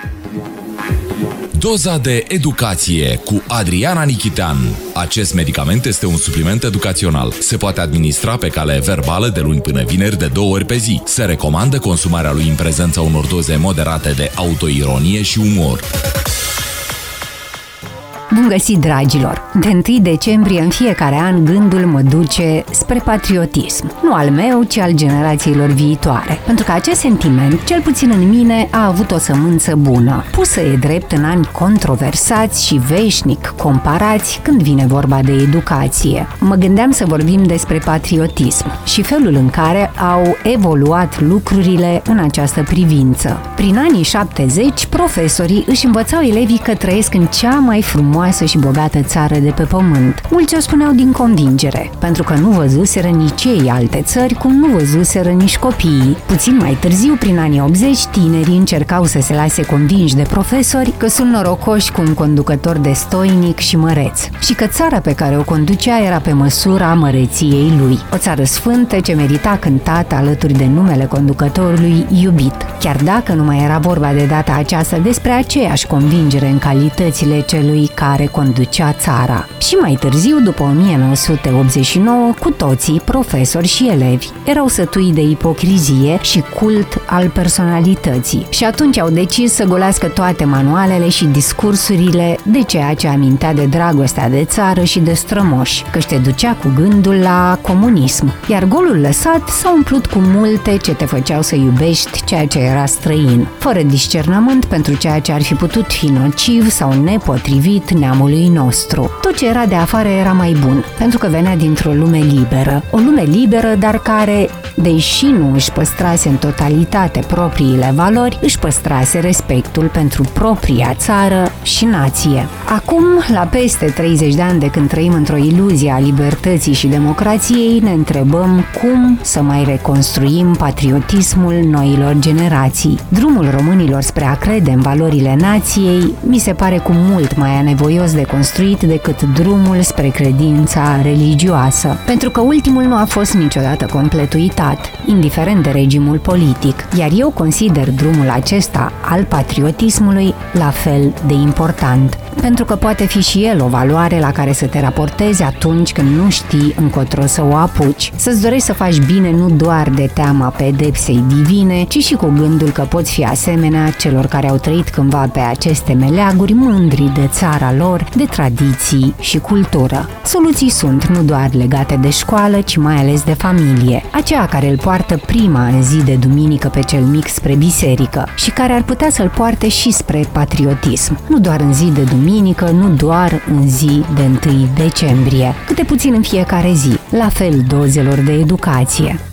Doza de educație cu Adriana Nichitean. Acest medicament este un supliment educațional. Se poate administra pe cale verbală de luni până vineri de 2 ori pe zi. Se recomandă consumarea lui în prezența unor doze moderate de autoironie și umor. Bun găsit, dragilor! De 1 decembrie în fiecare an gândul mă duce spre patriotism. Nu al meu, ci al generațiilor viitoare. Pentru că acest sentiment, cel puțin în mine, a avut o sămânță bună. Pusă e drept în ani controversați și veșnic comparați când vine vorba de educație. Mă gândeam să vorbim despre patriotism și felul în care au evoluat lucrurile în această privință. Prin anii 70, profesorii își învățau elevii că trăiesc în cea mai frumoasă și bogată țară de pe pământ. Mulți o spuneau din convingere, pentru că nu văzuseră nici ei alte țări, cum nu văzuseră nici copiii. Puțin mai târziu, prin anii 80, tinerii încercau să se lase convinși de profesori că sunt norocoși cu un conducător destoinic și măreț și că țara pe care o conducea era pe măsura măreției lui. O țară sfântă ce merita cântată alături de numele conducătorului iubit, chiar dacă nu mai era vorba de data aceasta despre aceeași convingere în calitățile celui care conducea țara. Și mai târziu, după 1989, cu toții, profesori și elevi, erau sătui de ipocrizie și cult al personalității și atunci au decis să golească toate manualele și discursurile de ceea ce amintea de dragostea de țară și de strămoși, căci te ducea cu gândul la comunism, iar golul lăsat s-a umplut cu multe ce te făceau să iubești ceea ce era străin, fără discernământ pentru ceea ce ar fi putut fi nociv sau nepotrivit neamului nostru. Tot ce era de afară era mai bun, pentru că venea dintr-o lume liberă. O lume liberă, dar care, deși nu își păstrase în totalitate propriile valori, își păstrase respectul pentru propria țară și nație. Acum, la peste 30 de ani de când trăim într-o iluzie a libertății și democrației, ne întrebăm cum să mai reconstruim patriotismul noilor generații. Drumul românilor spre a crede în valorile nației mi se pare cu mult mai anevoios de construit decât drumul spre credința religioasă, pentru că ultimul nu a fost niciodată complet uitat, indiferent de regimul politic, iar eu consider drumul acesta al patriotismului la fel de important, pentru că poate fi și el o valoare la care să te raportezi atunci când nu știi încotro să o apuci, să-ți dorești să faci bine nu doar de teama pedepsei divine, ci și cu gândul că poți fi asemenea celor care au trăit cândva pe aceste meleaguri, mândri de țara lor, de tradiții și cultură. Soluții sunt nu doar legate de școală, ci mai ales de familie, aceea care îl poartă prima în zi de duminică pe cel mic spre biserică și care ar putea să-l poarte și spre patriotism, nu doar în zi de duminică, nu doar în zi de 1 decembrie, câte puțin în fiecare zi, la fel dozelor de educație.